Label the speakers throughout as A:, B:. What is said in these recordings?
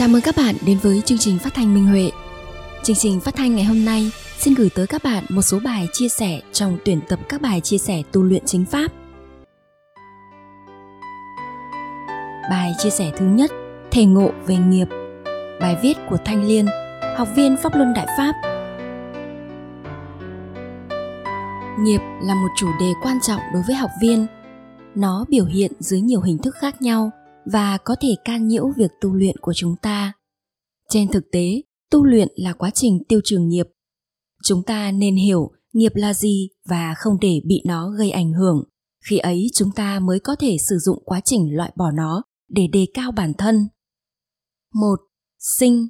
A: Chào mừng các bạn đến với chương trình phát thanh Minh Huệ. Chương trình phát thanh ngày hôm nay xin gửi tới các bạn một số bài chia sẻ trong tuyển tập các bài chia sẻ tu luyện chính pháp. Bài chia sẻ thứ nhất, thể ngộ về nghiệp. Bài viết của Thanh Liên, học viên Pháp Luân Đại Pháp. Nghiệp là một chủ đề quan trọng đối với học viên. Nó biểu hiện dưới nhiều hình thức khác nhau và có thể can nhiễu việc tu luyện của chúng ta. Trên thực tế, tu luyện là quá trình tiêu trừ nghiệp. Chúng ta nên hiểu nghiệp là gì và không để bị nó gây ảnh hưởng. Khi ấy chúng ta mới có thể sử dụng quá trình loại bỏ nó để đề cao bản thân. 1. Sinh.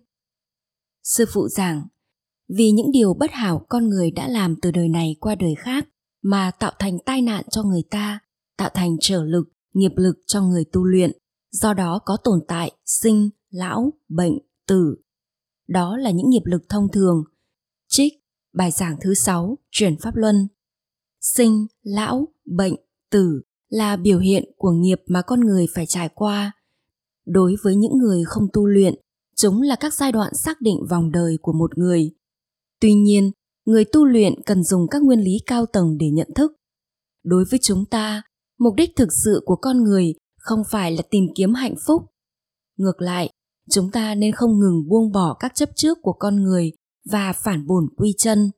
A: Sư phụ giảng, vì những điều bất hảo con người đã làm từ đời này qua đời khác mà tạo thành tai nạn cho người ta, tạo thành trở lực, nghiệp lực cho người tu luyện. Do đó có tồn tại sinh, lão, bệnh, tử. Đó là những nghiệp lực thông thường. Trích bài giảng thứ 6, chuyển Pháp Luân. Sinh, lão, bệnh, tử là biểu hiện của nghiệp mà con người phải trải qua. Đối với những người không tu luyện, chúng là các giai đoạn xác định vòng đời của một người. Tuy nhiên, người tu luyện cần dùng các nguyên lý cao tầng để nhận thức. Đối với chúng ta, mục đích thực sự của con người không phải là tìm kiếm hạnh phúc. Ngược lại, chúng ta nên không ngừng buông bỏ các chấp trước của con người và phản bổn quy chân.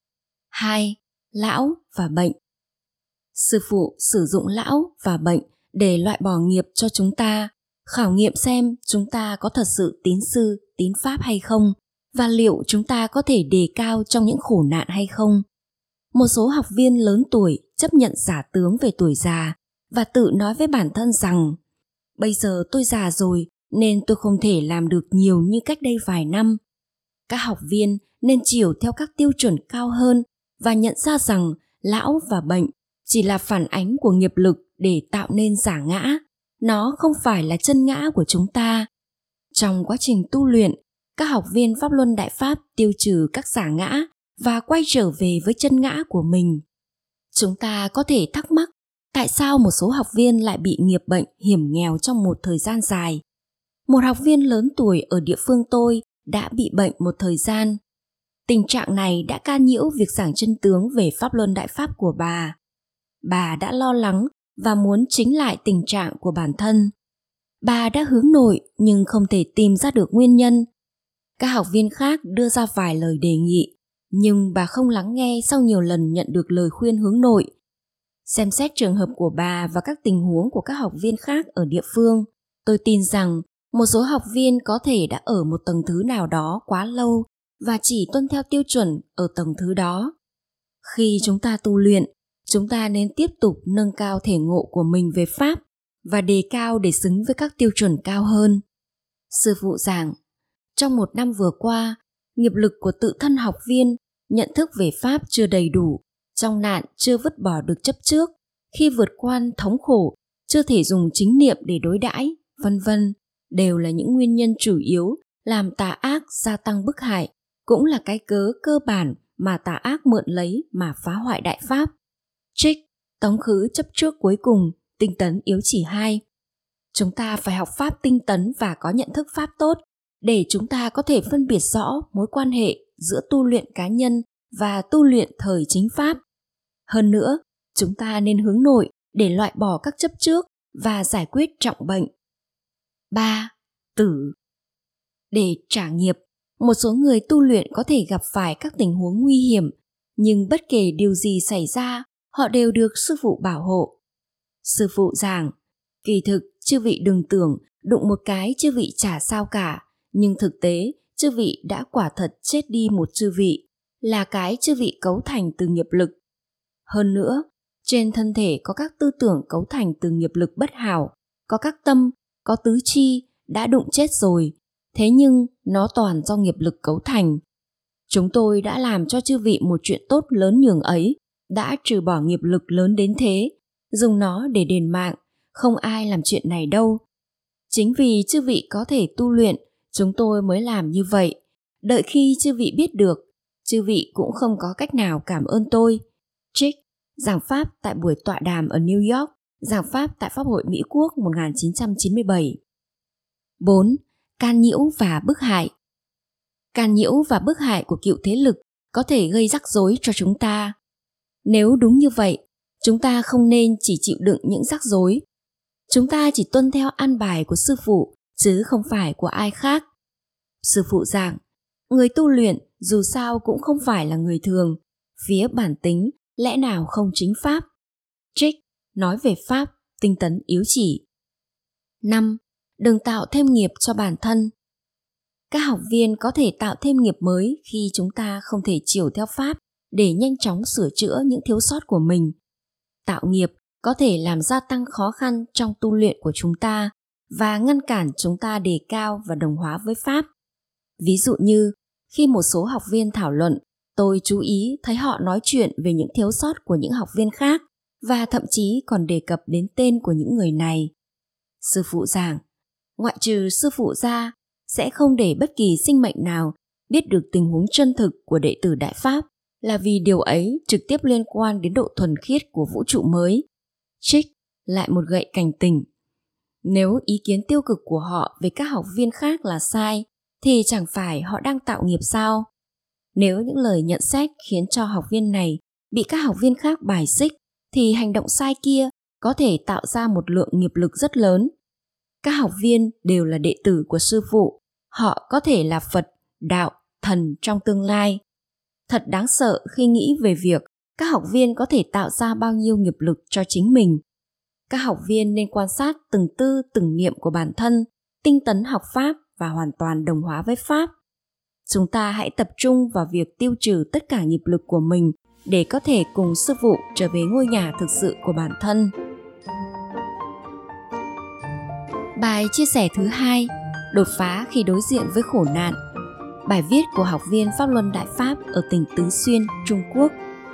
A: 2. Lão và bệnh. Sư phụ sử dụng lão và bệnh để loại bỏ nghiệp cho chúng ta, khảo nghiệm xem chúng ta có thật sự tín sư, tín pháp hay không, và liệu chúng ta có thể đề cao trong những khổ nạn hay không. Một số học viên lớn tuổi chấp nhận giả tướng về tuổi già và tự nói với bản thân rằng bây giờ tôi già rồi nên tôi không thể làm được nhiều như cách đây vài năm. Các học viên nên chiều theo các tiêu chuẩn cao hơn và nhận ra rằng lão và bệnh chỉ là phản ánh của nghiệp lực để tạo nên giả ngã. Nó không phải là chân ngã của chúng ta. Trong quá trình tu luyện, các học viên Pháp Luân Đại Pháp tiêu trừ các giả ngã và quay trở về với chân ngã của mình. Chúng ta có thể thắc mắc tại sao một số học viên lại bị nghiệp bệnh hiểm nghèo trong một thời gian dài. Một học viên lớn tuổi ở địa phương tôi đã bị bệnh một thời gian. Tình trạng này đã can nhiễu việc giảng chân tướng về Pháp Luân Đại Pháp của bà. Bà đã lo lắng và muốn chính lại tình trạng của bản thân. Bà đã hướng nội nhưng không thể tìm ra được nguyên nhân. Các học viên khác đưa ra vài lời đề nghị, nhưng bà không lắng nghe sau nhiều lần nhận được lời khuyên hướng nội. Xem xét trường hợp của bà và các tình huống của các học viên khác ở địa phương, tôi tin rằng một số học viên có thể đã ở một tầng thứ nào đó quá lâu và chỉ tuân theo tiêu chuẩn ở tầng thứ đó. Khi chúng ta tu luyện, chúng ta nên tiếp tục nâng cao thể ngộ của mình về Pháp và đề cao để xứng với các tiêu chuẩn cao hơn. Sư phụ giảng, trong một năm vừa qua, nghiệp lực của tự thân học viên nhận thức về Pháp chưa đầy đủ, trong nạn chưa vứt bỏ được chấp trước, khi vượt qua thống khổ, chưa thể dùng chính niệm để đối đãi, vân vân, đều là những nguyên nhân chủ yếu làm tà ác gia tăng bức hại, cũng là cái cớ cơ bản mà tà ác mượn lấy mà phá hoại đại Pháp. Trích tống khứ chấp trước cuối cùng, tinh tấn yếu chỉ 2. Chúng ta phải học Pháp tinh tấn và có nhận thức Pháp tốt để chúng ta có thể phân biệt rõ mối quan hệ giữa tu luyện cá nhân và tu luyện thời chính Pháp. Hơn nữa, chúng ta nên hướng nội để loại bỏ các chấp trước và giải quyết trọng bệnh. 3. Tử. Để trả nghiệp, một số người tu luyện có thể gặp phải các tình huống nguy hiểm, nhưng bất kể điều gì xảy ra, họ đều được sư phụ bảo hộ. Sư phụ giảng, kỳ thực chư vị đừng tưởng đụng một cái chư vị chả sao cả, nhưng thực tế chư vị đã quả thật chết đi một chư vị, là cái chư vị cấu thành từ nghiệp lực. Hơn nữa, trên thân thể có các tư tưởng cấu thành từ nghiệp lực bất hảo, có các tâm, có tứ chi đã đụng chết rồi, thế nhưng nó toàn do nghiệp lực cấu thành. Chúng tôi đã làm cho chư vị một chuyện tốt lớn nhường ấy, đã trừ bỏ nghiệp lực lớn đến thế, dùng nó để đền mạng, không ai làm chuyện này đâu. Chính vì chư vị có thể tu luyện, chúng tôi mới làm như vậy. Đợi khi chư vị biết được, chư vị cũng không có cách nào cảm ơn tôi. Trích giảng Pháp tại buổi tọa đàm ở New York, giảng Pháp tại Pháp hội Mỹ Quốc 1997. 4. can nhiễu và bức hại. Can nhiễu và bức hại của cựu thế lực có thể gây rắc rối cho chúng ta. Nếu đúng như vậy, chúng ta không nên chỉ chịu đựng những rắc rối. Chúng ta chỉ tuân theo an bài của sư phụ, chứ không phải của ai khác. Sư phụ giảng, người tu luyện dù sao cũng không phải là người thường, phía bản tính lẽ nào không chính pháp. Trích nói về pháp, tinh tấn yếu chỉ. 5. Đừng tạo thêm nghiệp cho bản thân. Các học viên có thể tạo thêm nghiệp mới khi chúng ta không thể chiều theo pháp để nhanh chóng sửa chữa những thiếu sót của mình. Tạo nghiệp có thể làm gia tăng khó khăn trong tu luyện của chúng ta và ngăn cản chúng ta đề cao và đồng hóa với pháp. Ví dụ như, khi một số học viên thảo luận, tôi chú ý thấy họ nói chuyện về những thiếu sót của những học viên khác và thậm chí còn đề cập đến tên của những người này. Sư phụ giảng, ngoại trừ sư phụ ra, sẽ không để bất kỳ sinh mệnh nào biết được tình huống chân thực của đệ tử Đại Pháp, là vì điều ấy trực tiếp liên quan đến độ thuần khiết của vũ trụ mới. Trích lại một gậy cảnh tỉnh. Nếu ý kiến tiêu cực của họ về các học viên khác là sai, thì chẳng phải họ đang tạo nghiệp sao? Nếu những lời nhận xét khiến cho học viên này bị các học viên khác bài xích, thì hành động sai kia có thể tạo ra một lượng nghiệp lực rất lớn. Các học viên đều là đệ tử của sư phụ, họ có thể là Phật, Đạo, Thần trong tương lai. Thật đáng sợ khi nghĩ về việc các học viên có thể tạo ra bao nhiêu nghiệp lực cho chính mình. Các học viên nên quan sát từng tư từng niệm của bản thân, tinh tấn học pháp và hoàn toàn đồng hóa với pháp. Chúng ta hãy tập trung vào việc tiêu trừ tất cả nghiệp lực của mình để có thể cùng sư phụ trở về ngôi nhà thực sự của bản thân. Bài chia sẻ thứ 2, đột phá khi đối diện với khổ nạn. Bài viết của học viên Pháp Luân Đại Pháp ở tỉnh Tứ Xuyên, Trung Quốc.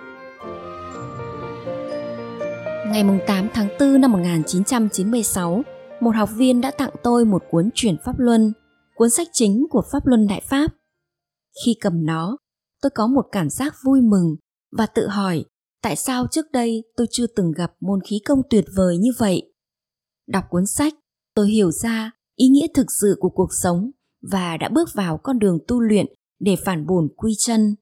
A: Ngày 8 tháng 4 năm 1996, một học viên đã tặng tôi một cuốn Chuyển Pháp Luân, cuốn sách chính của Pháp Luân Đại Pháp. Khi cầm nó, tôi có một cảm giác vui mừng và tự hỏi tại sao trước đây tôi chưa từng gặp môn khí công tuyệt vời như vậy. Đọc cuốn sách, tôi hiểu ra ý nghĩa thực sự của cuộc sống và đã bước vào con đường tu luyện để phản bổn quy chân.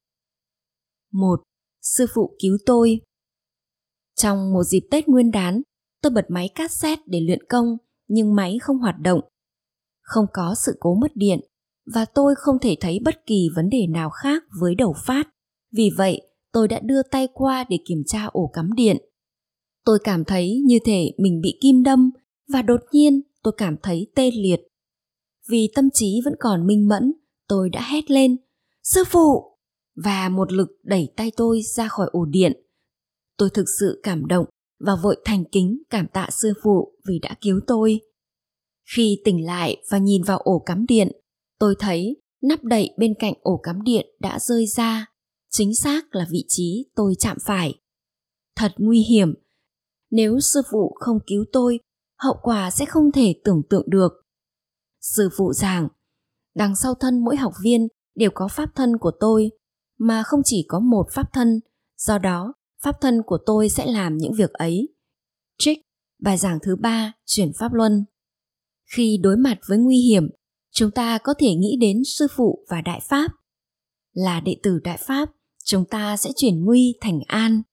A: 1. Sư phụ cứu tôi. Trong một dịp Tết Nguyên đán, tôi bật máy cassette để luyện công, nhưng máy không hoạt động. Không có sự cố mất điện, và tôi không thể thấy bất kỳ vấn đề nào khác với đầu phát. Vì vậy, tôi đã đưa tay qua để kiểm tra ổ cắm điện. Tôi cảm thấy như thể mình bị kim đâm, và đột nhiên tôi cảm thấy tê liệt. Vì tâm trí vẫn còn minh mẫn, tôi đã hét lên, sư phụ! Và một lực đẩy tay tôi ra khỏi ổ điện. Tôi thực sự cảm động và vội thành kính cảm tạ sư phụ vì đã cứu tôi. Khi tỉnh lại và nhìn vào ổ cắm điện, tôi thấy nắp đậy bên cạnh ổ cắm điện đã rơi ra, chính xác là vị trí tôi chạm phải. Thật nguy hiểm. Nếu sư phụ không cứu tôi, hậu quả sẽ không thể tưởng tượng được. Sư phụ giảng, đằng sau thân mỗi học viên đều có pháp thân của tôi, mà không chỉ có một pháp thân, do đó pháp thân của tôi sẽ làm những việc ấy. Trích bài giảng thứ 3, Chuyển Pháp Luân. Khi đối mặt với nguy hiểm, chúng ta có thể nghĩ đến sư phụ và Đại Pháp. Là đệ tử Đại Pháp, chúng ta sẽ chuyển nguy thành an.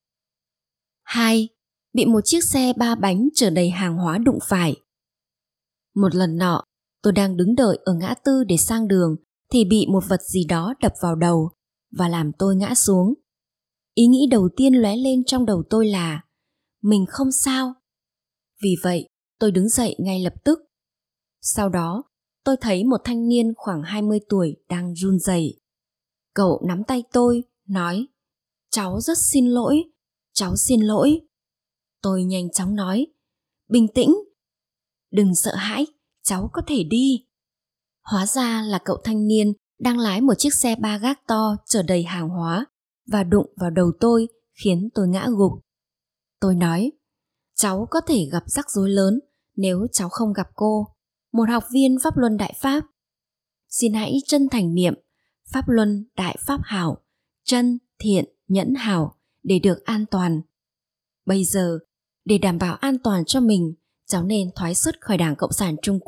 A: 2. Bị một chiếc xe 3 bánh chở đầy hàng hóa đụng phải. Một lần nọ, tôi đang đứng đợi ở ngã tư để sang đường thì bị một vật gì đó đập vào đầu và làm tôi ngã xuống. Ý nghĩ đầu tiên lóe lên trong đầu tôi là mình không sao. Vì vậy, tôi đứng dậy ngay lập tức. Sau đó, tôi thấy một thanh niên khoảng 20 tuổi đang run rẩy. Cậu nắm tay tôi, nói, cháu rất xin lỗi, cháu xin lỗi. Tôi nhanh chóng nói, bình tĩnh, đừng sợ hãi, cháu có thể đi. Hóa ra là cậu thanh niên đang lái một chiếc xe ba gác to chở đầy hàng hóa và đụng vào đầu tôi khiến tôi ngã gục. Tôi nói, cháu có thể gặp rắc rối lớn nếu cháu không gặp cô, một học viên Pháp Luân Đại Pháp. Xin hãy chân thành niệm Pháp Luân Đại Pháp hảo, chân, thiện, nhẫn hảo để được an toàn. Bây giờ, để đảm bảo an toàn cho mình, cháu nên thoái xuất khỏi Đảng Cộng sản Trung Quốc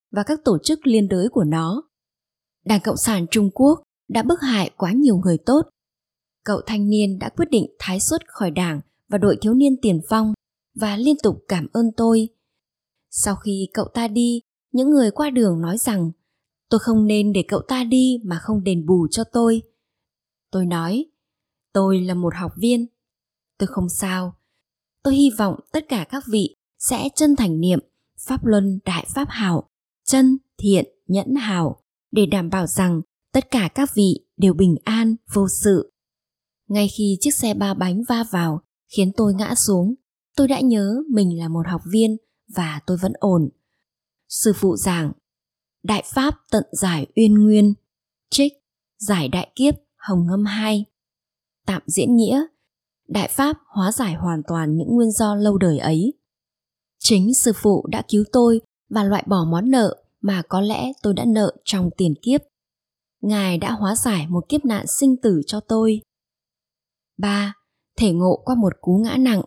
A: và các tổ chức liên đới của nó. Đảng Cộng sản Trung Quốc đã bức hại quá nhiều người tốt. Cậu thanh niên đã quyết định thái xuất khỏi đảng và đội thiếu niên tiền phong và liên tục cảm ơn tôi. Sau khi cậu ta đi, những người qua đường nói rằng tôi không nên để cậu ta đi mà không đền bù cho tôi. Tôi nói, tôi là một học viên. Tôi không sao. Tôi hy vọng tất cả các vị sẽ chân thành niệm Pháp Luân Đại Pháp Hảo, chân, thiện, nhẫn hảo để đảm bảo rằng tất cả các vị đều bình an, vô sự. Ngay khi chiếc xe 3 bánh va vào khiến tôi ngã xuống, tôi đã nhớ mình là một học viên và tôi vẫn ổn. Sư phụ giảng, Đại Pháp tận giải uyên nguyên, trích, giải đại kiếp Hồng Ngâm 2. Tạm diễn nghĩa, Đại Pháp hóa giải hoàn toàn những nguyên do lâu đời ấy. Chính sư phụ đã cứu tôi và loại bỏ món nợ mà có lẽ tôi đã nợ trong tiền kiếp. Ngài đã hóa giải một kiếp nạn sinh tử cho tôi. 3. Thể ngộ qua một cú ngã nặng.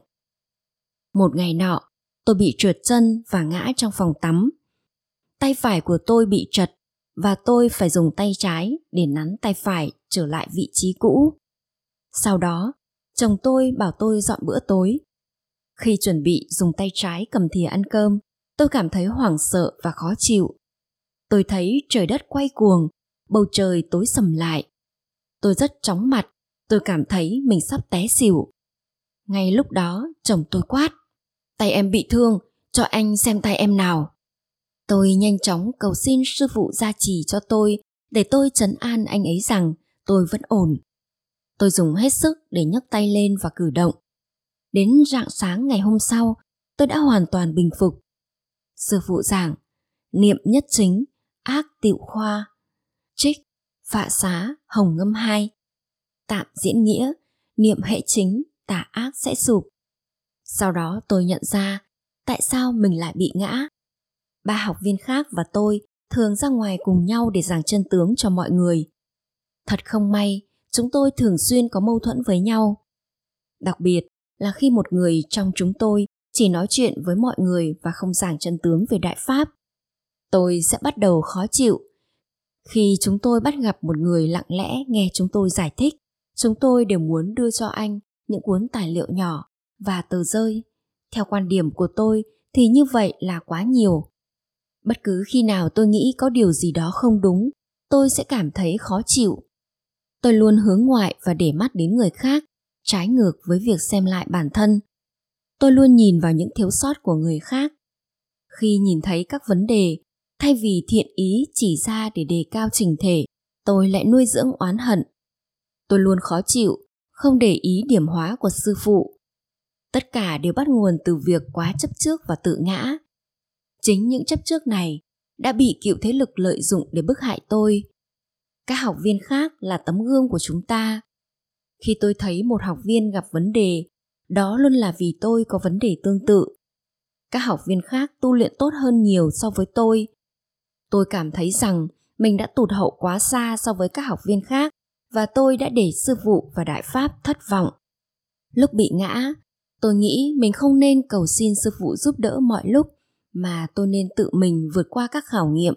A: Một ngày nọ, tôi bị trượt chân và ngã trong phòng tắm. Tay phải của tôi bị trật và tôi phải dùng tay trái để nắn tay phải trở lại vị trí cũ. Sau đó, chồng tôi bảo tôi dọn bữa tối. Khi chuẩn bị dùng tay trái cầm thìa ăn cơm, tôi cảm thấy hoảng sợ và khó chịu. Tôi thấy trời đất quay cuồng, bầu trời tối sầm lại. Tôi rất chóng mặt, tôi cảm thấy mình sắp té xỉu. Ngay lúc đó, chồng tôi quát, tay em bị thương, cho anh xem tay em nào. Tôi nhanh chóng cầu xin sư phụ gia trì cho tôi để tôi trấn an anh ấy rằng tôi vẫn ổn. Tôi dùng hết sức để nhấc tay lên và cử động. Đến rạng sáng ngày hôm sau, tôi đã hoàn toàn bình phục. Sư phụ giảng, niệm nhất chính, ác tịu khoa, trích, Phạ Xá Hồng Ngâm 2. Tạm diễn nghĩa, niệm hệ chính, tà ác sẽ sụp. Sau đó tôi nhận ra tại sao mình lại bị ngã. 3 học viên khác và tôi thường ra ngoài cùng nhau để giảng chân tướng cho mọi người. Thật không may, chúng tôi thường xuyên có mâu thuẫn với nhau. Đặc biệt là khi một người trong chúng tôi chỉ nói chuyện với mọi người và không giảng chân tướng về Đại Pháp. Tôi sẽ bắt đầu khó chịu. Khi chúng tôi bắt gặp một người lặng lẽ nghe chúng tôi giải thích, chúng tôi đều muốn đưa cho anh những cuốn tài liệu nhỏ và tờ rơi. Theo quan điểm của tôi thì như vậy là quá nhiều. Bất cứ khi nào tôi nghĩ có điều gì đó không đúng, tôi sẽ cảm thấy khó chịu. Tôi luôn hướng ngoại và để mắt đến người khác, trái ngược với việc xem lại bản thân. Tôi luôn nhìn vào những thiếu sót của người khác. Khi nhìn thấy các vấn đề, thay vì thiện ý chỉ ra để đề cao chỉnh thể, tôi lại nuôi dưỡng oán hận. Tôi luôn khó chịu, không để ý điểm hóa của sư phụ. Tất cả đều bắt nguồn từ việc quá chấp trước và tự ngã. Chính những chấp trước này đã bị cựu thế lực lợi dụng để bức hại tôi. Các học viên khác là tấm gương của chúng ta. Khi tôi thấy một học viên gặp vấn đề, đó luôn là vì tôi có vấn đề tương tự. Các học viên khác tu luyện tốt hơn nhiều so với tôi. Tôi cảm thấy rằng mình đã tụt hậu quá xa so với các học viên khác và tôi đã để sư phụ và Đại Pháp thất vọng. Lúc bị ngã, tôi nghĩ mình không nên cầu xin sư phụ giúp đỡ mọi lúc mà tôi nên tự mình vượt qua các khảo nghiệm.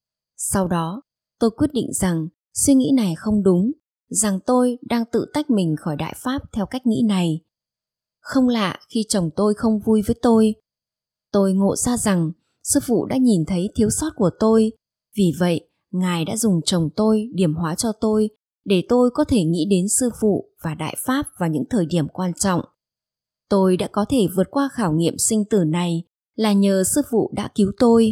A: Sau đó, tôi quyết định rằng suy nghĩ này không đúng, rằng tôi đang tự tách mình khỏi Đại Pháp theo cách nghĩ này. Không lạ khi chồng tôi không vui với tôi. Tôi ngộ ra rằng sư phụ đã nhìn thấy thiếu sót của tôi, vì vậy Ngài đã dùng chồng tôi điểm hóa cho tôi để tôi có thể nghĩ đến sư phụ và Đại Pháp vào những thời điểm quan trọng. Tôi đã có thể vượt qua khảo nghiệm sinh tử này là nhờ sư phụ đã cứu tôi.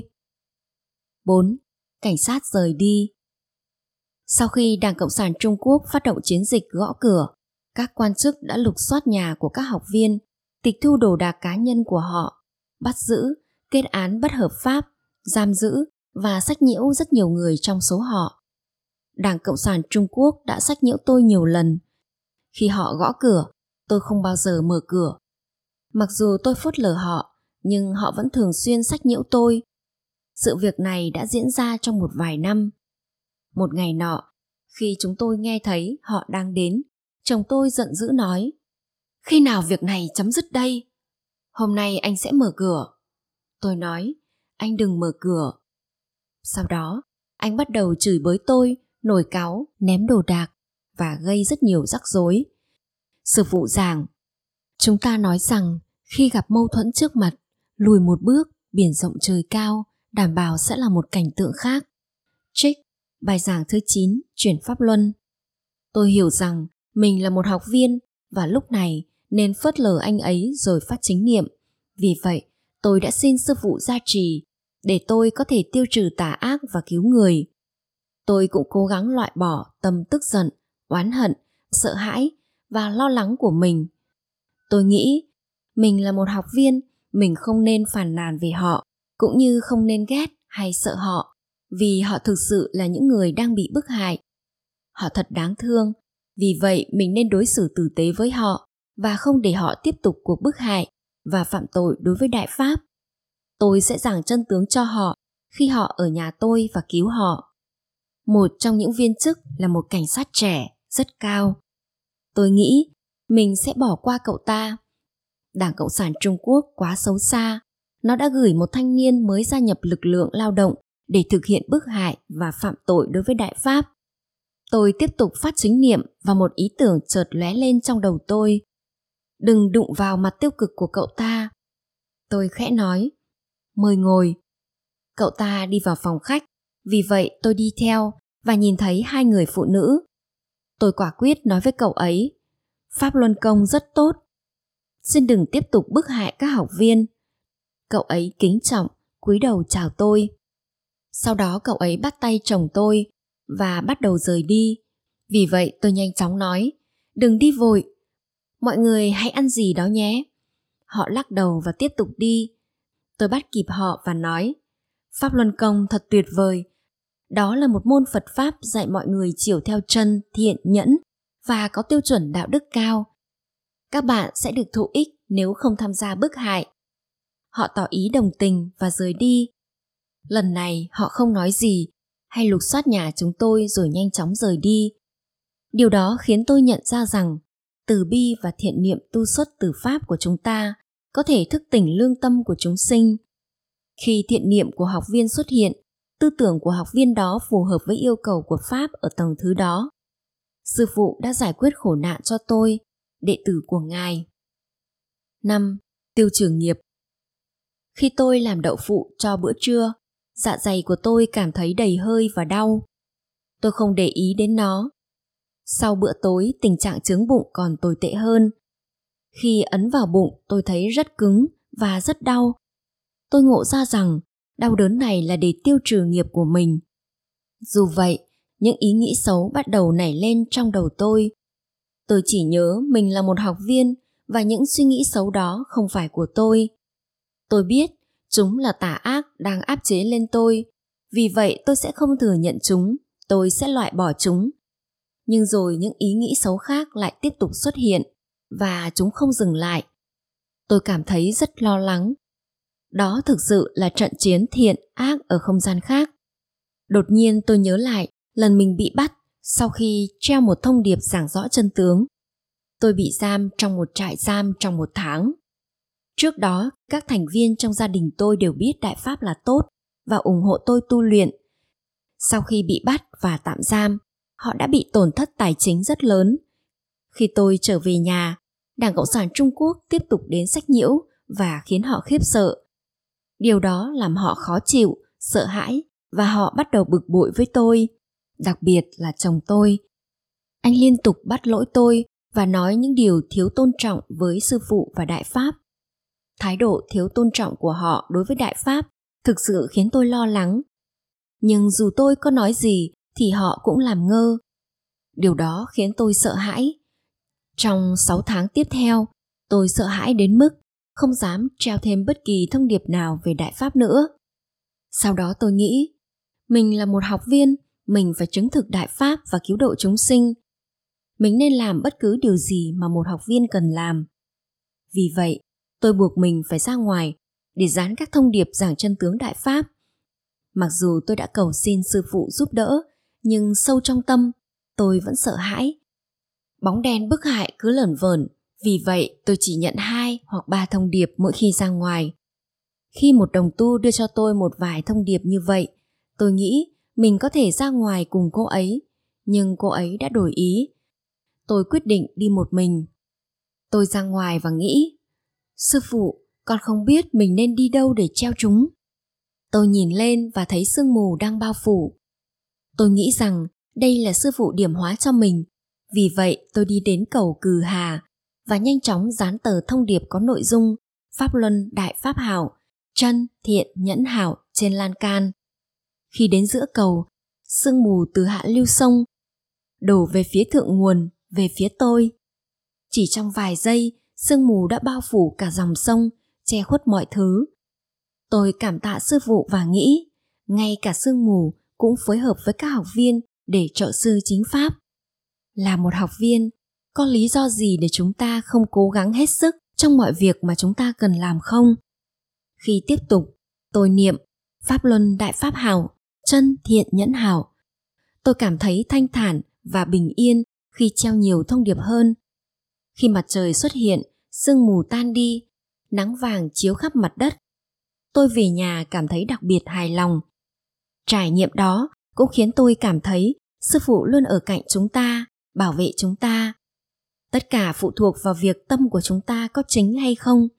A: 4. Cảnh sát rời đi. Sau khi Đảng Cộng sản Trung Quốc phát động chiến dịch gõ cửa, các quan chức đã lục soát nhà của các học viên, tịch thu đồ đạc cá nhân của họ, bắt giữ, kết án bất hợp pháp, giam giữ và sách nhiễu rất nhiều người trong số họ. Đảng Cộng sản Trung Quốc đã sách nhiễu tôi nhiều lần. Khi họ gõ cửa, tôi không bao giờ mở cửa. Mặc dù tôi phớt lờ họ, nhưng họ vẫn thường xuyên sách nhiễu tôi. Sự việc này đã diễn ra trong một vài năm. Một ngày nọ, khi chúng tôi nghe thấy họ đang đến, chồng tôi giận dữ nói: "Khi nào việc này chấm dứt đây? Hôm nay anh sẽ mở cửa." Tôi nói: "Anh đừng mở cửa." Sau đó, anh bắt đầu chửi bới tôi, nổi cáu, ném đồ đạc và gây rất nhiều rắc rối. Sư phụ giảng, chúng ta nói rằng khi gặp mâu thuẫn trước mặt, lùi một bước, biển rộng trời cao, đảm bảo sẽ là một cảnh tượng khác. Trích bài giảng thứ 9, chuyển pháp luân. Tôi hiểu rằng mình là một học viên và lúc này nên phớt lờ anh ấy rồi phát chánh niệm. Vì vậy, tôi đã xin sư phụ gia trì để tôi có thể tiêu trừ tà ác và cứu người. Tôi cũng cố gắng loại bỏ tâm tức giận, oán hận, sợ hãi và lo lắng của mình. Tôi nghĩ mình là một học viên, mình không nên phàn nàn về họ, cũng như không nên ghét hay sợ họ, vì họ thực sự là những người đang bị bức hại. Họ thật đáng thương, vì vậy mình nên đối xử tử tế với họ và không để họ tiếp tục cuộc bức hại và phạm tội đối với Đại Pháp. Tôi sẽ giảng chân tướng cho họ khi họ ở nhà tôi và cứu họ. Một trong những viên chức là một cảnh sát trẻ, rất cao. Tôi nghĩ mình sẽ bỏ qua cậu ta. Đảng Cộng sản Trung Quốc quá xấu xa. Nó đã gửi một thanh niên mới gia nhập lực lượng lao động để thực hiện bức hại và phạm tội đối với Đại Pháp. Tôi tiếp tục phát chánh niệm và một ý tưởng chợt lóe lên trong đầu tôi. Đừng đụng vào mặt tiêu cực của cậu ta. Tôi khẽ nói, mời ngồi. Cậu ta đi vào phòng khách, vì vậy tôi đi theo và nhìn thấy hai người phụ nữ. Tôi quả quyết nói với cậu ấy, Pháp Luân Công rất tốt. Xin đừng tiếp tục bức hại các học viên. Cậu ấy kính trọng, cúi đầu chào tôi. Sau đó cậu ấy bắt tay chồng tôi và bắt đầu rời đi. Vì vậy tôi nhanh chóng nói, đừng đi vội. Mọi người hãy ăn gì đó nhé. Họ lắc đầu và tiếp tục đi. Tôi bắt kịp họ và nói, Pháp Luân Công thật tuyệt vời. Đó là một môn Phật Pháp dạy mọi người chiều theo chân, thiện, nhẫn và có tiêu chuẩn đạo đức cao. Các bạn sẽ được thụ ích nếu không tham gia bức hại. Họ tỏ ý đồng tình và rời đi. Lần này họ không nói gì hay lục soát nhà chúng tôi rồi nhanh chóng rời đi. Điều đó khiến tôi nhận ra rằng từ bi và thiện niệm tu xuất từ Pháp của chúng ta có thể thức tỉnh lương tâm của chúng sinh. Khi thiện niệm của học viên xuất hiện, tư tưởng của học viên đó phù hợp với yêu cầu của Pháp ở tầng thứ đó. Sư phụ đã giải quyết khổ nạn cho tôi, đệ tử của Ngài. 5. Tiêu trừ nghiệp. Khi tôi làm đậu phụ cho bữa trưa, dạ dày của tôi cảm thấy đầy hơi và đau. Tôi không để ý đến nó. Sau bữa tối, tình trạng chướng bụng còn tồi tệ hơn. Khi ấn vào bụng, tôi thấy rất cứng và rất đau. Tôi ngộ ra rằng đau đớn này là để tiêu trừ nghiệp của mình. Dù vậy, những ý nghĩ xấu bắt đầu nảy lên trong đầu tôi. Tôi chỉ nhớ mình là một học viên và những suy nghĩ xấu đó không phải của tôi. Tôi biết chúng là tà ác đang áp chế lên tôi. Vì vậy tôi sẽ không thừa nhận chúng, tôi sẽ loại bỏ chúng. Nhưng rồi những ý nghĩ xấu khác lại tiếp tục xuất hiện và chúng không dừng lại. Tôi cảm thấy rất lo lắng. Đó thực sự là trận chiến thiện ác ở không gian khác. Đột nhiên tôi nhớ lại lần mình bị bắt sau khi treo một thông điệp giảng rõ chân tướng. Tôi bị giam trong một trại giam trong 1 tháng. Trước đó, các thành viên trong gia đình tôi đều biết Đại Pháp là tốt và ủng hộ tôi tu luyện. Sau khi bị bắt và tạm giam, họ đã bị tổn thất tài chính rất lớn. Khi tôi trở về nhà, Đảng Cộng sản Trung Quốc tiếp tục đến sách nhiễu và khiến họ khiếp sợ. Điều đó làm họ khó chịu, sợ hãi và họ bắt đầu bực bội với tôi, đặc biệt là chồng tôi. Anh liên tục bắt lỗi tôi và nói những điều thiếu tôn trọng với sư phụ và Đại Pháp. Thái độ thiếu tôn trọng của họ đối với Đại Pháp thực sự khiến tôi lo lắng. Nhưng dù tôi có nói gì thì họ cũng làm ngơ. Điều đó khiến tôi sợ hãi. Trong 6 tháng tiếp theo, tôi sợ hãi đến mức không dám treo thêm bất kỳ thông điệp nào về Đại Pháp nữa. Sau đó tôi nghĩ, mình là một học viên, mình phải chứng thực Đại Pháp và cứu độ chúng sinh. Mình nên làm bất cứ điều gì mà một học viên cần làm. Vì vậy, tôi buộc mình phải ra ngoài để dán các thông điệp giảng chân tướng Đại Pháp. Mặc dù tôi đã cầu xin sư phụ giúp đỡ, nhưng sâu trong tâm, tôi vẫn sợ hãi. Bóng đen bức hại cứ lởn vởn, vì vậy tôi chỉ nhận 2 hoặc 3 thông điệp mỗi khi ra ngoài. Khi một đồng tu đưa cho tôi một vài thông điệp như vậy, Tôi nghĩ mình có thể ra ngoài cùng cô ấy, nhưng cô ấy đã đổi ý. Tôi quyết định đi một mình. Tôi ra ngoài và nghĩ, sư phụ, con không biết mình nên đi đâu để treo chúng. Tôi nhìn lên và thấy sương mù đang bao phủ. Tôi nghĩ rằng đây là sư phụ điểm hóa cho mình. Vì vậy tôi đi đến cầu Cừ Hà và nhanh chóng dán tờ thông điệp có nội dung Pháp Luân Đại Pháp Hảo, chân thiện nhẫn hảo trên lan can. Khi đến giữa cầu, sương mù từ hạ lưu sông đổ về phía thượng nguồn, về phía tôi. Chỉ trong vài giây, sương mù đã bao phủ cả dòng sông, che khuất mọi thứ. Tôi cảm tạ sư phụ và nghĩ, ngay cả sương mù cũng phối hợp với các học viên để trợ sư chính pháp. Là một học viên, có lý do gì để chúng ta không cố gắng hết sức trong mọi việc mà chúng ta cần làm không? Khi tiếp tục, tôi niệm Pháp Luân Đại Pháp Hảo, chân thiện nhẫn hảo. Tôi cảm thấy thanh thản và bình yên khi treo nhiều thông điệp hơn. Khi mặt trời xuất hiện, sương mù tan đi, nắng vàng chiếu khắp mặt đất. Tôi về nhà cảm thấy đặc biệt hài lòng. Trải nghiệm đó cũng khiến tôi cảm thấy sư phụ luôn ở cạnh chúng ta, bảo vệ chúng ta. Tất cả phụ thuộc vào việc tâm của chúng ta có chính hay không.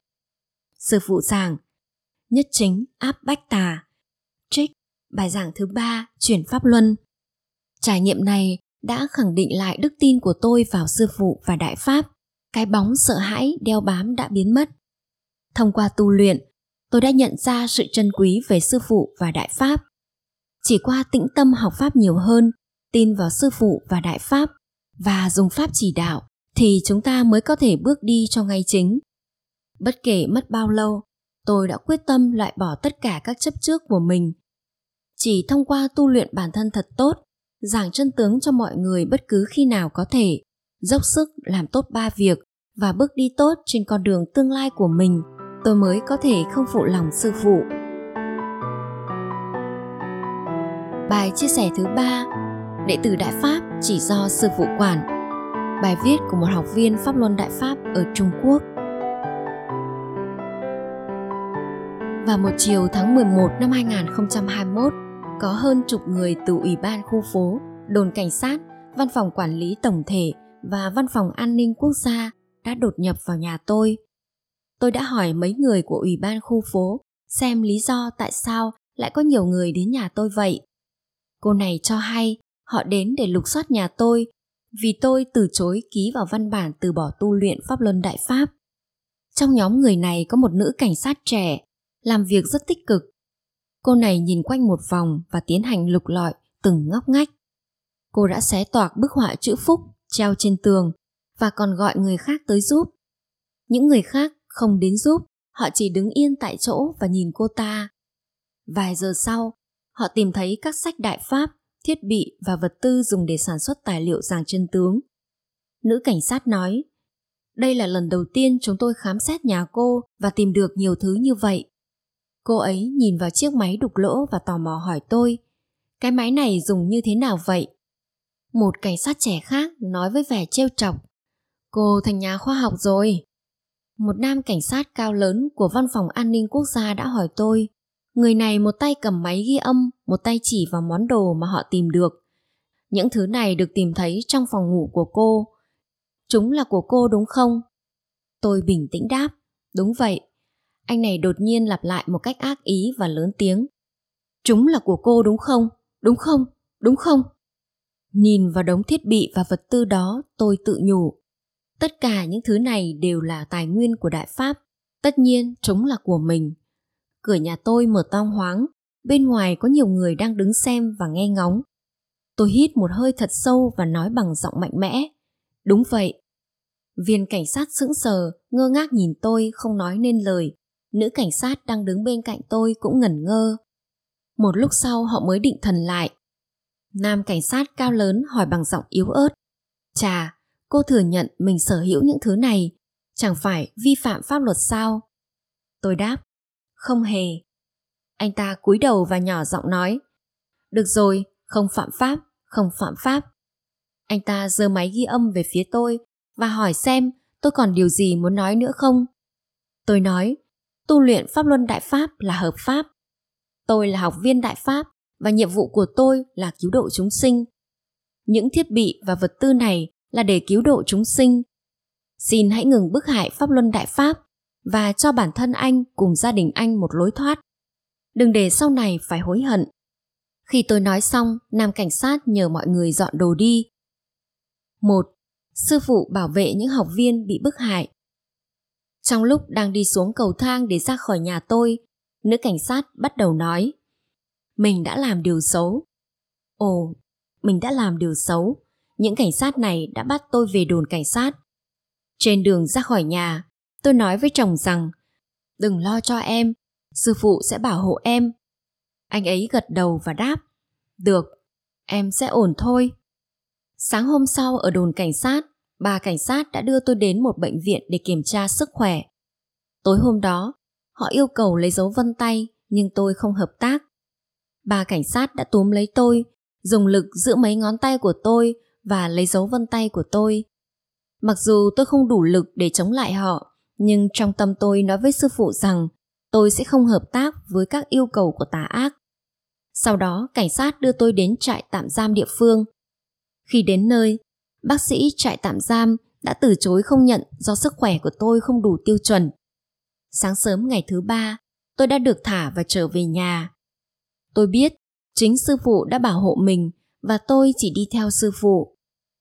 A: Sư phụ giảng, nhất chính áp bách tà. Trích bài giảng thứ 3 chuyển Pháp Luân. Trải nghiệm này đã khẳng định lại đức tin của tôi vào sư phụ và Đại Pháp. Cái bóng sợ hãi đeo bám đã biến mất. Thông qua tu luyện, tôi đã nhận ra sự trân quý về sư phụ và Đại Pháp. Chỉ qua tĩnh tâm học Pháp nhiều hơn, tin vào sư phụ và Đại Pháp và dùng Pháp chỉ đạo thì chúng ta mới có thể bước đi cho ngay chính. Bất kể mất bao lâu, tôi đã quyết tâm loại bỏ tất cả các chấp trước của mình. Chỉ thông qua tu luyện bản thân thật tốt, giảng chân tướng cho mọi người bất cứ khi nào có thể, dốc sức làm tốt 3 việc và bước đi tốt trên con đường tương lai của mình, tôi mới có thể không phụ lòng sư phụ. Bài chia sẻ thứ 3, đệ tử Đại Pháp chỉ do sư phụ quản. Bài viết của một học viên Pháp Luân Đại Pháp ở Trung Quốc. Vào một chiều tháng 11 năm 2021, có hơn chục người từ Ủy ban khu phố, đồn cảnh sát, văn phòng quản lý tổng thể và văn phòng an ninh quốc gia đã đột nhập vào nhà tôi. Tôi đã hỏi mấy người của Ủy ban khu phố xem lý do tại sao lại có nhiều người đến nhà tôi vậy. Cô này cho hay họ đến để lục soát nhà tôi vì tôi từ chối ký vào văn bản từ bỏ tu luyện Pháp Luân Đại Pháp. Trong nhóm người này có một nữ cảnh sát trẻ, làm việc rất tích cực. Cô này nhìn quanh một vòng và tiến hành lục lọi từng ngóc ngách. Cô đã xé toạc bức họa chữ Phúc treo trên tường và còn gọi người khác tới giúp. Những người khác không đến giúp, họ chỉ đứng yên tại chỗ và nhìn cô ta. Vài giờ sau, họ tìm thấy các sách Đại Pháp, thiết bị và vật tư dùng để sản xuất tài liệu giảng chân tướng. Nữ cảnh sát nói, đây là lần đầu tiên chúng tôi khám xét nhà cô và tìm được nhiều thứ như vậy. Cô ấy nhìn vào chiếc máy đục lỗ và tò mò hỏi tôi, cái máy này dùng như thế nào vậy? Một cảnh sát trẻ khác nói với vẻ trêu chọc, cô thành nhà khoa học rồi. Một nam cảnh sát cao lớn của văn phòng an ninh quốc gia đã hỏi tôi, người này một tay cầm máy ghi âm, một tay chỉ vào món đồ mà họ tìm được. Những thứ này được tìm thấy trong phòng ngủ của cô. Chúng là của cô đúng không? Tôi bình tĩnh đáp, đúng vậy. Anh này đột nhiên lặp lại một cách ác ý và lớn tiếng. Chúng là của cô đúng không? Đúng không? Đúng không? Nhìn vào đống thiết bị và vật tư đó, tôi tự nhủ. Tất cả những thứ này đều là tài nguyên của Đại Pháp. Tất nhiên chúng là của mình. Cửa nhà tôi mở toang hoáng. Bên ngoài có nhiều người đang đứng xem và nghe ngóng. Tôi hít một hơi thật sâu và nói bằng giọng mạnh mẽ. Đúng vậy. Viên cảnh sát sững sờ, ngơ ngác nhìn tôi không nói nên lời. Nữ cảnh sát đang đứng bên cạnh tôi cũng ngẩn ngơ. Một lúc sau họ mới định thần lại. Nam cảnh sát cao lớn hỏi bằng giọng yếu ớt. Chà, cô thừa nhận mình sở hữu những thứ này, chẳng phải vi phạm pháp luật sao? Tôi đáp, không hề. Anh ta cúi đầu và nhỏ giọng nói, được rồi, không phạm pháp, không phạm pháp. Anh ta giơ máy ghi âm về phía tôi và hỏi xem tôi còn điều gì muốn nói nữa không. Tôi nói, tu luyện Pháp Luân Đại Pháp là hợp pháp. Tôi là học viên Đại Pháp, và nhiệm vụ của tôi là cứu độ chúng sinh. Những thiết bị và vật tư này là để cứu độ chúng sinh. Xin hãy ngừng bức hại Pháp Luân Đại Pháp và cho bản thân anh cùng gia đình anh một lối thoát. Đừng để sau này phải hối hận. Khi tôi nói xong, nam cảnh sát nhờ mọi người dọn đồ đi. 1. Sư phụ bảo vệ những học viên bị bức hại. Trong lúc đang đi xuống cầu thang để ra khỏi nhà tôi, nữ cảnh sát bắt đầu nói: mình đã làm điều xấu. Ồ, mình đã làm điều xấu. Những cảnh sát này đã bắt tôi về đồn cảnh sát. Trên đường ra khỏi nhà, tôi nói với chồng rằng: đừng lo cho em, sư phụ sẽ bảo hộ em. Anh ấy gật đầu và đáp: được, em sẽ ổn thôi. Sáng hôm sau ở đồn cảnh sát, 3 cảnh sát đã đưa tôi đến một bệnh viện để kiểm tra sức khỏe. Tối hôm đó, họ yêu cầu lấy dấu vân tay nhưng tôi không hợp tác. 3 cảnh sát đã túm lấy tôi, dùng lực giữ mấy ngón tay của tôi và lấy dấu vân tay của tôi. Mặc dù tôi không đủ lực để chống lại họ, nhưng trong tâm tôi nói với sư phụ rằng tôi sẽ không hợp tác với các yêu cầu của tà ác. Sau đó, cảnh sát đưa tôi đến trại tạm giam địa phương. Khi đến nơi, bác sĩ trại tạm giam đã từ chối không nhận do sức khỏe của tôi không đủ tiêu chuẩn. Sáng sớm ngày thứ 3, tôi đã được thả và trở về nhà. Tôi biết chính sư phụ đã bảo hộ mình và tôi chỉ đi theo sư phụ.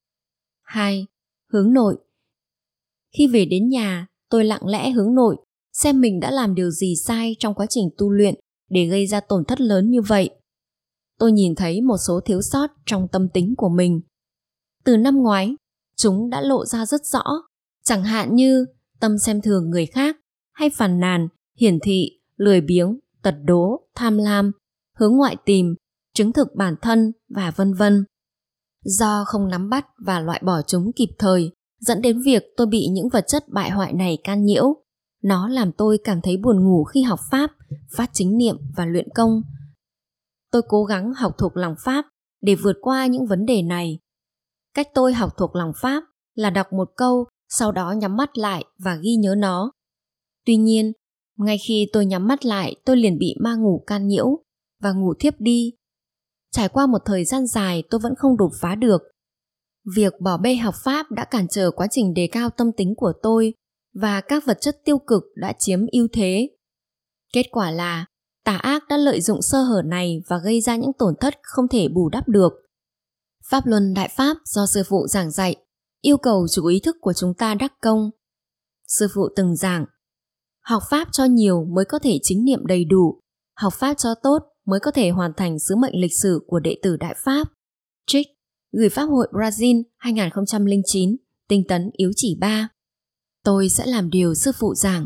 A: 2. Hướng nội. Khi về đến nhà, tôi lặng lẽ hướng nội, xem mình đã làm điều gì sai trong quá trình tu luyện để gây ra tổn thất lớn như vậy. Tôi nhìn thấy một số thiếu sót trong tâm tính của mình. Từ năm ngoái, chúng đã lộ ra rất rõ, chẳng hạn như tâm xem thường người khác, hay phàn nàn, hiển thị, lười biếng, tật đố, tham lam, hướng ngoại tìm, chứng thực bản thân và vân vân. Do không nắm bắt và loại bỏ chúng kịp thời, dẫn đến việc tôi bị những vật chất bại hoại này can nhiễu. Nó làm tôi cảm thấy buồn ngủ khi học Pháp, phát chính niệm và luyện công. Tôi cố gắng học thuộc lòng Pháp để vượt qua những vấn đề này. Cách tôi học thuộc lòng Pháp là đọc một câu, sau đó nhắm mắt lại và ghi nhớ nó. Tuy nhiên, ngay khi tôi nhắm mắt lại, tôi liền bị ma ngủ can nhiễu và ngủ thiếp đi. Trải qua một thời gian dài, tôi vẫn không đột phá được. Việc bỏ bê học Pháp đã cản trở quá trình đề cao tâm tính của tôi và các vật chất tiêu cực đã chiếm ưu thế. Kết quả là tà ác đã lợi dụng sơ hở này và gây ra những tổn thất không thể bù đắp được. Pháp Luân Đại Pháp do sư phụ giảng dạy yêu cầu chủ ý thức của chúng ta đắc công. Sư phụ từng giảng: học Pháp cho nhiều mới có thể chính niệm đầy đủ, học Pháp cho tốt mới có thể hoàn thành sứ mệnh lịch sử của đệ tử Đại Pháp. Trích Gửi Pháp hội Brazil 2009, tinh tấn yếu chỉ 3. Tôi sẽ làm điều sư phụ giảng.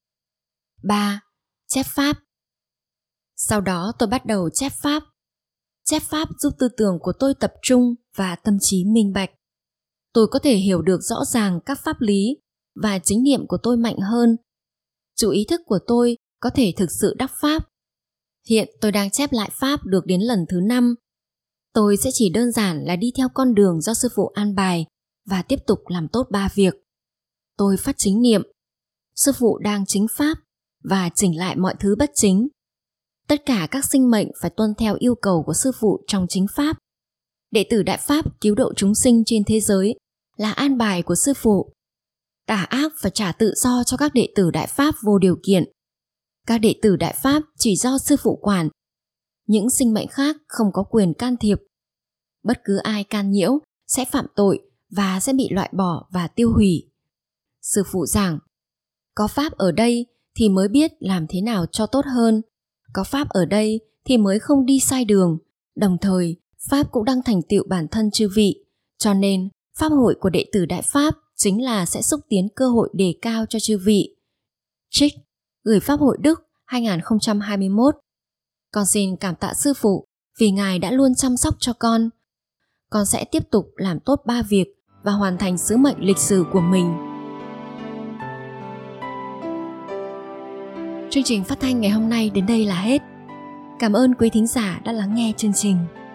A: 3. Chép Pháp. Sau đó tôi bắt đầu chép Pháp. Chép Pháp giúp tư tưởng của tôi tập trung và tâm trí minh bạch. Tôi có thể hiểu được rõ ràng các pháp lý và chính niệm của tôi mạnh hơn. Chủ ý thức của tôi có thể thực sự đắc Pháp. Hiện tôi đang chép lại Pháp được đến lần thứ 5. Tôi sẽ chỉ đơn giản là đi theo con đường do sư phụ an bài và tiếp tục làm tốt 3 việc. Tôi phát chính niệm, sư phụ đang chính Pháp và chỉnh lại mọi thứ bất chính. Tất cả các sinh mệnh phải tuân theo yêu cầu của sư phụ trong chính Pháp. Đệ tử Đại Pháp cứu độ chúng sinh trên thế giới là an bài của sư phụ. Tà ác phải trả tự do cho các đệ tử Đại Pháp vô điều kiện. Các đệ tử Đại Pháp chỉ do sư phụ quản. Những sinh mệnh khác không có quyền can thiệp. Bất cứ ai can nhiễu sẽ phạm tội và sẽ bị loại bỏ và tiêu hủy. Sư phụ giảng: có Pháp ở đây thì mới biết làm thế nào cho tốt hơn. Có Pháp ở đây thì mới không đi sai đường. Đồng thời, Pháp cũng đang thành tựu bản thân chư vị. Cho nên, Pháp hội của đệ tử Đại Pháp chính là sẽ xúc tiến cơ hội đề cao cho chư vị. Trích Gửi Pháp hội Đức 2021. Con xin cảm tạ sư phụ vì Ngài đã luôn chăm sóc cho con. Con sẽ tiếp tục làm tốt 3 việc và hoàn thành sứ mệnh lịch sử của mình. Chương trình phát thanh ngày hôm nay đến đây là hết. Cảm ơn quý thính giả đã lắng nghe chương trình.